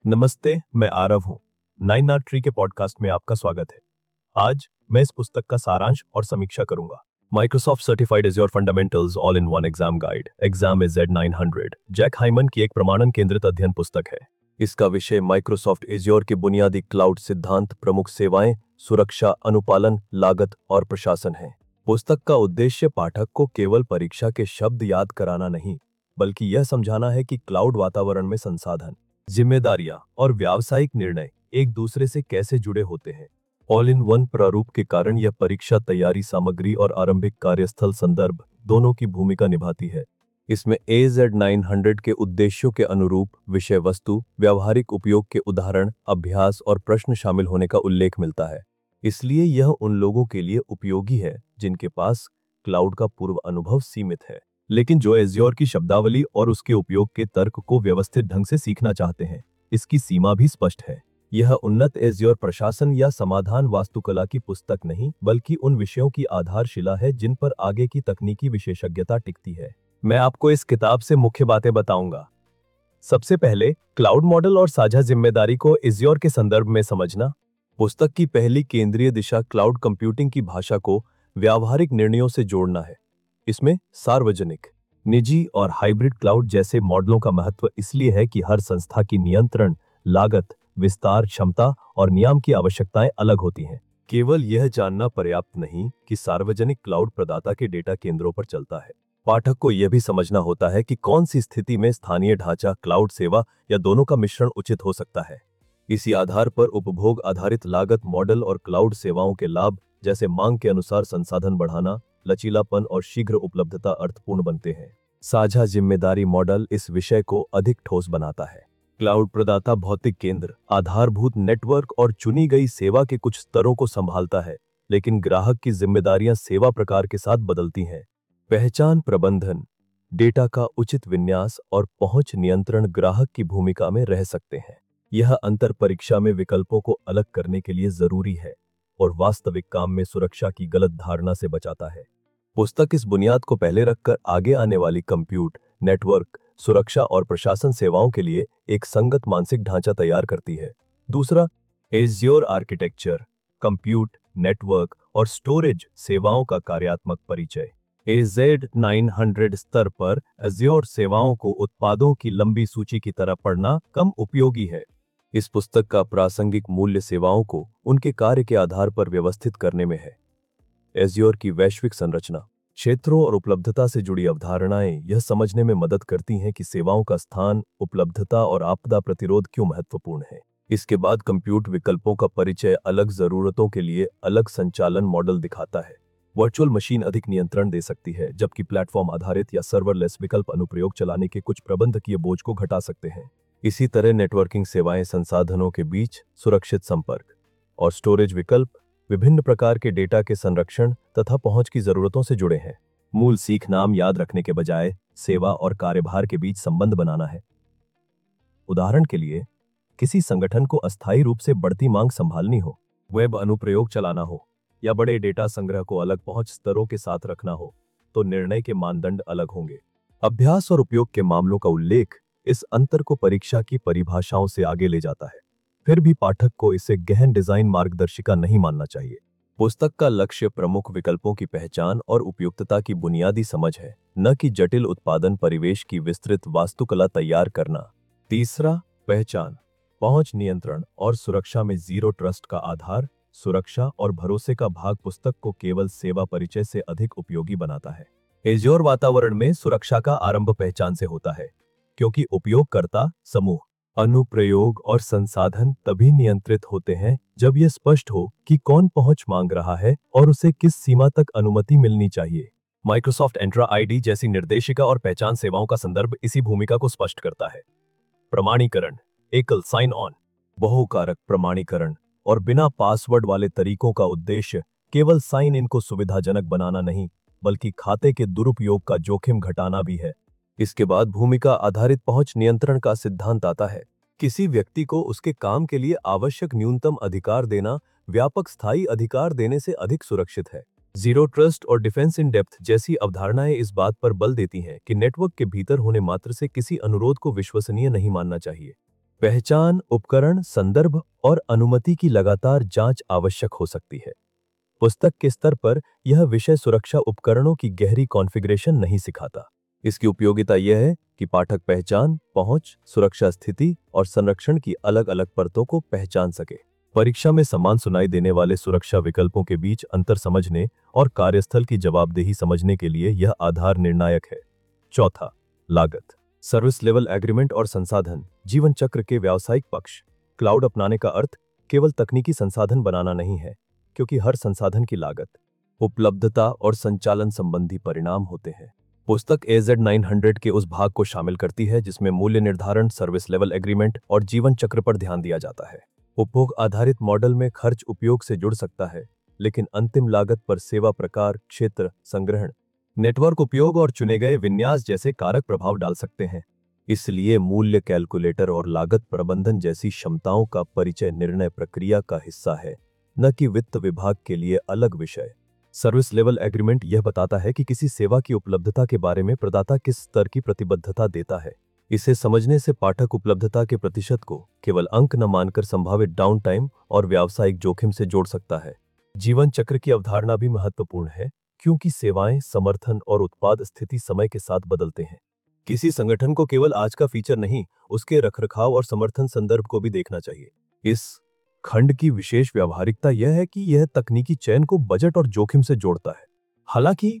नमस्ते, मैं आरव हूँ। नाइन आर ट्री के पॉडकास्ट में आपका स्वागत है। आज मैं इस पुस्तक का सारांश और समीक्षा करूंगा। Microsoft certified Azure fundamentals all in one exam guide, exam is Z900, Jack Hyman की एक प्रमाणन केंद्रित अध्ययन पुस्तक है। इसका विषय माइक्रोसॉफ्ट एज़्योर के बुनियादी क्लाउड सिद्धांत, प्रमुख सेवाएं, सुरक्षा, अनुपालन, लागत और प्रशासन है। पुस्तक का उद्देश्य पाठक को केवल परीक्षा के शब्द याद कराना नहीं, बल्कि यह समझाना है कि क्लाउड वातावरण में संसाधन, जिम्मेदारियां और व्यावसायिक निर्णय एक दूसरे से कैसे जुड़े होते हैं। ऑल इन वन प्रारूप के कारण यह परीक्षा तैयारी सामग्री और आरंभिक कार्यस्थल संदर्भ दोनों की भूमिका निभाती है। इसमें AZ900 के उद्देश्यों के अनुरूप विषय वस्तु, व्यावहारिक उपयोग के उदाहरण, अभ्यास और प्रश्न शामिल होने का उल्लेख मिलता है। इसलिए यह उन लोगों के लिए उपयोगी है जिनके पास क्लाउड का पूर्व अनुभव सीमित है, लेकिन जो एज़्योर की शब्दावली और उसके उपयोग के तर्क को व्यवस्थित ढंग से सीखना चाहते हैं। इसकी सीमा भी स्पष्ट है। यह उन्नत एज़्योर प्रशासन या समाधान वास्तुकला की पुस्तक नहीं, बल्कि उन विषयों की आधारशिला है जिन पर आगे की तकनीकी विशेषज्ञता टिकती है। मैं आपको इस किताब से मुख्य बातें बताऊंगा। सबसे पहले, क्लाउड मॉडल और साझा जिम्मेदारी को एज़्योर के संदर्भ में समझना। पुस्तक की पहली केंद्रीय दिशा क्लाउड कंप्यूटिंग की भाषा को व्यावहारिक निर्णयों से जोड़ना है। इसमें सार्वजनिक, निजी और हाइब्रिड क्लाउड जैसे मॉडलों का महत्व इसलिए है कि हर संस्था की नियंत्रण, लागत, विस्तार क्षमता और नियम की आवश्यकताएं अलग होती हैं। केवल यह जानना पर्याप्त नहीं कि सार्वजनिक क्लाउड प्रदाता के डेटा केंद्रों पर चलता है। पाठक को यह भी समझना होता है कि कौन सी स्थिति में स्थानीय ढांचा, क्लाउड सेवा या दोनों का मिश्रण उचित हो सकता है। इसी आधार पर उपभोग आधारित लागत मॉडल और क्लाउड सेवाओं के लाभ, जैसे मांग के अनुसार संसाधन बढ़ाना, लचीलापन और शीघ्र उपलब्धता अर्थपूर्ण बनते हैं। साझा जिम्मेदारी मॉडल इस विषय को अधिक ठोस बनाता है। क्लाउड प्रदाता भौतिक केंद्र, आधारभूत नेटवर्क और चुनी गई सेवा के कुछ स्तरों को संभालता है, लेकिन ग्राहक की जिम्मेदारियां सेवा प्रकार के साथ बदलती हैं। पहचान प्रबंधन, डेटा का उचित विन्यास और पहुंच नियंत्रण ग्राहक की भूमिका में रह सकते हैं। यह अंतर परीक्षा में विकल्पों को अलग करने के लिए जरूरी है और वास्तविक काम में सुरक्षा की गलत धारणा से बचाता है। पुस्तक इस बुनियाद को पहले रखकर आगे आने वाली कंप्यूट, नेटवर्क, सुरक्षा और प्रशासन सेवाओं के लिए एक संगत मानसिक ढांचा तैयार करती है। दूसरा, एज़्योर आर्किटेक्चर, कंप्यूट, नेटवर्क और स्टोरेज सेवाओं का कार्यात्मक परिचय। AZ900 स्तर पर एज़्योर सेवाओं को उत्पादों की लंबी सूची की तरह पढ़ना कम उपयोगी है। इस पुस्तक का प्रासंगिक मूल्य सेवाओं को उनके कार्य के आधार पर व्यवस्थित करने में है। एज़्योर की वैश्विक संरचना, क्षेत्रों और उपलब्धता से जुड़ी अवधारणाएं यह समझने में मदद करती हैं कि सेवाओं का स्थान, उपलब्धता और आपदा प्रतिरोध क्यों महत्वपूर्ण है। इसके बाद कंप्यूट विकल्पों का परिचय अलग जरूरतों के लिए अलग संचालन मॉडल दिखाता है। वर्चुअल मशीन अधिक नियंत्रण दे सकती है, जबकि प्लेटफॉर्म आधारित या सर्वरलेस विकल्प अनुप्रयोग चलाने के कुछ प्रबंधकीय बोझ को घटा सकते हैं। इसी तरह नेटवर्किंग सेवाएं संसाधनों के बीच सुरक्षित संपर्क और स्टोरेज विकल्प विभिन्न प्रकार के डेटा के संरक्षण तथा पहुंच की जरूरतों से जुड़े हैं। मूल सीख नाम याद रखने के बजाय सेवा और कार्यभार के बीच संबंध बनाना है। उदाहरण के लिए, किसी संगठन को अस्थायी रूप से बढ़ती मांग संभालनी हो, वेब अनुप्रयोग चलाना हो या बड़े डेटा संग्रह को अलग पहुंच स्तरों के साथ रखना हो, तो निर्णय के मानदंड अलग होंगे। अभ्यास और उपयोग के मामलों का उल्लेख इस अंतर को परीक्षा की परिभाषाओं से आगे ले जाता है। फिर भी पाठक को इसे गहन डिजाइन मार्गदर्शिका नहीं मानना चाहिए। पुस्तक का लक्ष्य प्रमुख विकल्पों की पहचान और उपयुक्तता की बुनियादी समझ है, न कि जटिल उत्पादन परिवेश की विस्तृत वास्तुकला तैयार करना। तीसरा, पहचान, पहुंच नियंत्रण और सुरक्षा में जीरो ट्रस्ट का आधार, सुरक्षा और भरोसे का भाग पुस्तक को केवल सेवा परिचय से अधिक उपयोगी बनाता है। एज़्योर वातावरण में सुरक्षा का आरंभ पहचान से होता है, क्योंकि उपयोगकर्ता समूह, अनुप्रयोग और संसाधन तभी नियंत्रित होते हैं जब यह स्पष्ट हो कि कौन पहुंच मांग रहा है और उसे किस सीमा तक अनुमति मिलनी चाहिए। माइक्रोसॉफ्ट एंट्रा आईडी जैसी निर्देशिका और पहचान सेवाओं का संदर्भ इसी भूमिका को स्पष्ट करता है। प्रमाणीकरण, एकल साइन ऑन, बहुकारक प्रमाणीकरण और बिना पासवर्ड वाले तरीकों का उद्देश्य केवल साइन इन को सुविधाजनक बनाना नहीं, बल्कि खाते के दुरुपयोग का जोखिम घटाना भी है। इसके बाद भूमिका आधारित पहुंच नियंत्रण का सिद्धांत आता है। किसी व्यक्ति को उसके काम के लिए आवश्यक न्यूनतम अधिकार देना व्यापक स्थायी अधिकार देने से अधिक सुरक्षित है। जीरो ट्रस्ट और डिफेंस इन डेप्थ जैसी अवधारणाएं इस बात पर बल देती हैं कि नेटवर्क के भीतर होने मात्र से किसी अनुरोध को विश्वसनीय नहीं मानना चाहिए। पहचान, उपकरण, संदर्भ और अनुमति की लगातार जांच आवश्यक हो सकती है। पुस्तक के स्तर पर यह विषय सुरक्षा उपकरणों की गहरी कॉन्फ़िगरेशन नहीं सिखाता। इसकी उपयोगिता यह है कि पाठक पहचान, पहुंच, सुरक्षा स्थिति और संरक्षण की अलग-अलग परतों को पहचान सके। परीक्षा में समान सुनाई देने वाले सुरक्षा विकल्पों के बीच अंतर समझने और कार्यस्थल की जवाबदेही समझने के लिए यह आधार निर्णायक है। चौथा, लागत। सर्विस लेवल एग्रीमेंट और संसाधन जीवन चक्र के व्यावसायिक पक्ष। क्लाउड अपनाने का अर्थ केवल तकनीकी संसाधन बनाना नहीं है, क्योंकि हर संसाधन की लागत, उपलब्धता और संचालन संबंधी परिणाम होते हैं। पुस्तक AZ900 के उस भाग को शामिल करती है जिसमें मूल्य निर्धारण, सर्विस लेवल एग्रीमेंट और जीवन चक्र पर ध्यान दिया जाता है। उपभोग आधारित मॉडल में खर्च उपयोग से जुड़ सकता है, लेकिन अंतिम लागत पर सेवा प्रकार, क्षेत्र, संग्रहण, नेटवर्क उपयोग और चुने गए विन्यास जैसे कारक प्रभाव डाल सकते हैं। इसलिए मूल्य कैलकुलेटर और लागत प्रबंधन जैसी क्षमताओं का परिचय निर्णय प्रक्रिया का हिस्सा है, न कि वित्त विभाग के लिए अलग विषय। सर्विस लेवल एग्रीमेंट यह बताता है कि किसी सेवा की उपलब्धता के बारे में प्रदाता किस स्तर की प्रतिबद्धता देता है। इसे समझने से पाठक उपलब्धता के प्रतिशत को केवल अंक न मानकर संभावित डाउन टाइम और व्यावसायिक जोखिम से जोड़ सकता है। जीवन चक्र की अवधारणा भी महत्वपूर्ण है, क्योंकि सेवाएं, समर्थन और उत्पाद स्थिति समय के साथ बदलते हैं। किसी संगठन को केवल आज का फीचर नहीं, उसके रखरखाव और समर्थन संदर्भ को भी देखना चाहिए। इस खंड की विशेष व्यावहारिकता यह है कि यह तकनीकी चयन को बजट और जोखिम से जोड़ता है। हालांकि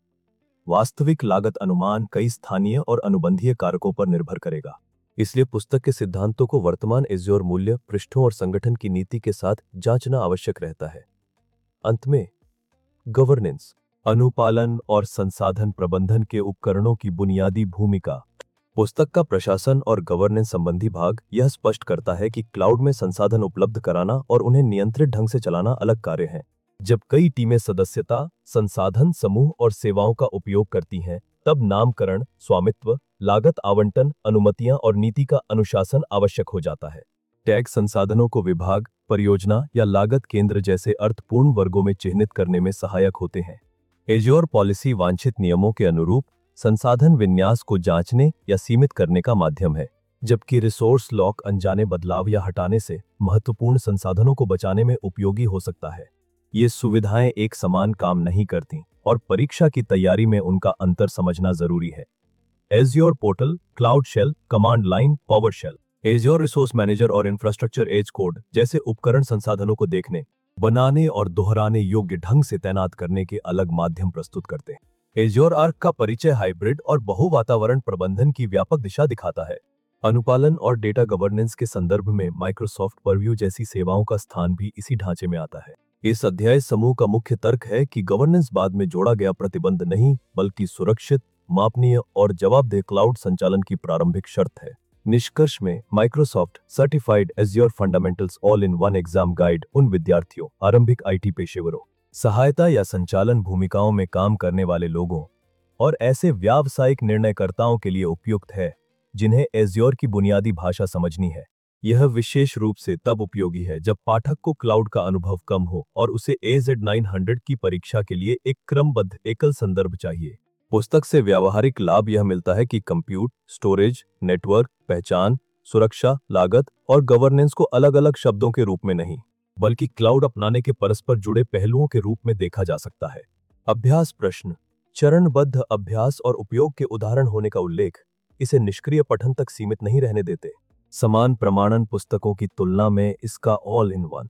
वास्तविक लागत अनुमान कई स्थानीय और अनुबंधीय कारकों पर निर्भर करेगा। इसलिए पुस्तक के सिद्धांतों को वर्तमान एज्योर मूल्य, पृष्ठों और संगठन की नीति के साथ जांचना आवश्यक रहता है। अंत में, गवर्नेंस, अनुपालन और संसाधन प्रबंधन के उपकरणों की बुनियादी भूमिका। पुस्तक का प्रशासन और गवर्नेंस संबंधी भाग यह स्पष्ट करता है कि क्लाउड में संसाधन उपलब्ध कराना और उन्हें नियंत्रित ढंग से चलाना अलग कार्य हैं। जब कई टीमें सदस्यता, संसाधन समूह और सेवाओं का उपयोग करती हैं, तब नामकरण, स्वामित्व, लागत आवंटन, अनुमतियां और नीति का अनुशासन आवश्यक हो जाता है। टैग संसाधनों को विभाग, परियोजना या लागत केंद्र जैसे अर्थपूर्ण वर्गों में चिह्नित करने में सहायक होते हैं। एज्योर पॉलिसी वांछित नियमों के अनुरूप संसाधन विन्यास को जांचने या सीमित करने का माध्यम है, जबकि रिसोर्स लॉक अनजाने बदलाव या हटाने से महत्वपूर्ण संसाधनों को बचाने में उपयोगी हो सकता है। ये सुविधाएं एक समान काम नहीं करती और परीक्षा की तैयारी में उनका अंतर समझना जरूरी है। Azure portal, cloud shell, command line, power shell, Azure resource manager और इंफ्रास्ट्रक्चर एज कोड जैसे उपकरण संसाधनों को देखने, बनाने और दोहराने योग्य ढंग से तैनात करने के अलग माध्यम प्रस्तुत करते हैं। एज्योर आर्क का परिचय हाइब्रिड और बहु वातावरण प्रबंधन की व्यापक दिशा दिखाता है। अनुपालन और डेटा गवर्नेंस के संदर्भ में माइक्रोसॉफ्ट परव्यू जैसी सेवाओं का स्थान भी इसी ढांचे में आता है। इस अध्याय समूह का मुख्य तर्क है कि गवर्नेंस बाद में जोड़ा गया प्रतिबंध नहीं, बल्कि सुरक्षित, मापनीय और जवाबदेह क्लाउड संचालन की प्रारंभिक शर्त है। निष्कर्ष में, Microsoft certified Azure fundamentals all in one exam guide उन विद्यार्थियों, आरंभिक आईटी पेशेवरों, सहायता या संचालन भूमिकाओं में काम करने वाले लोगों और ऐसे व्यावसायिक निर्णयकर्ताओं के लिए उपयुक्त है जिन्हें एज्योर की बुनियादी भाषा समझनी है। यह विशेष रूप से तब उपयोगी है जब पाठक को क्लाउड का अनुभव कम हो और उसे AZ900 की परीक्षा के लिए एक क्रमबद्ध एकल संदर्भ चाहिए। पुस्तक से व्यावहारिक लाभ यह मिलता है कि कंप्यूट, स्टोरेज, नेटवर्क, पहचान, सुरक्षा, लागत और गवर्नेंस को अलग-अलग शब्दों के रूप में नहीं, बल्कि क्लाउड अपनाने के परस्पर जुड़े पहलुओं के रूप में देखा जा सकता है। अभ्यास प्रश्न, चरणबद्ध अभ्यास और उपयोग के उदाहरण होने का उल्लेख इसे निष्क्रिय पठन तक सीमित नहीं रहने देते। समान प्रमाणन पुस्तकों की तुलना में इसका ऑल इन वन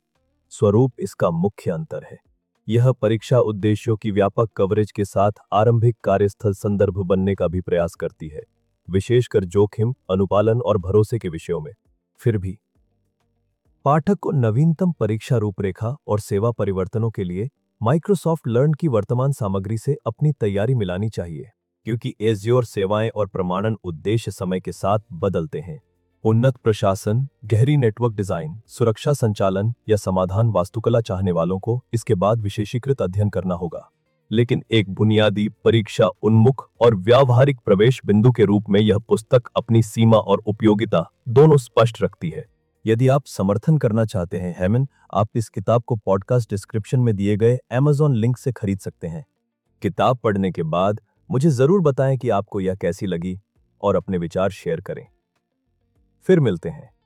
स्वरूप इसका मुख्य अंतर है। यह परीक्षा उद्देश्यों की व्यापक कवरेज के साथ आरंभिक कार्यस्थल संदर्भ बनने का भी प्रयास करती है, विशेषकर जोखिम, अनुपालन और भरोसे के विषयों में। फिर भी पाठक को नवीनतम परीक्षा रूपरेखा और सेवा परिवर्तनों के लिए माइक्रोसॉफ्ट लर्न की वर्तमान सामग्री से अपनी तैयारी मिलानी चाहिए, क्योंकि एज्योर सेवाएं और प्रमाणन उद्देश्य समय के साथ बदलते हैं। उन्नत प्रशासन, गहरी नेटवर्क डिजाइन, सुरक्षा संचालन या समाधान वास्तुकला चाहने वालों को इसके बाद विशेषीकृत अध्ययन करना होगा। लेकिन एक बुनियादी, परीक्षा उन्मुख और व्यावहारिक प्रवेश बिंदु के रूप में यह पुस्तक अपनी सीमा और उपयोगिता दोनों स्पष्ट रखती है। यदि आप समर्थन करना चाहते हैं हेमन, आप इस किताब को पॉडकास्ट डिस्क्रिप्शन में दिए गए Amazon लिंक से खरीद सकते हैं। किताब पढ़ने के बाद मुझे जरूर बताएं कि आपको यह कैसी लगी और अपने विचार शेयर करें। फिर मिलते हैं।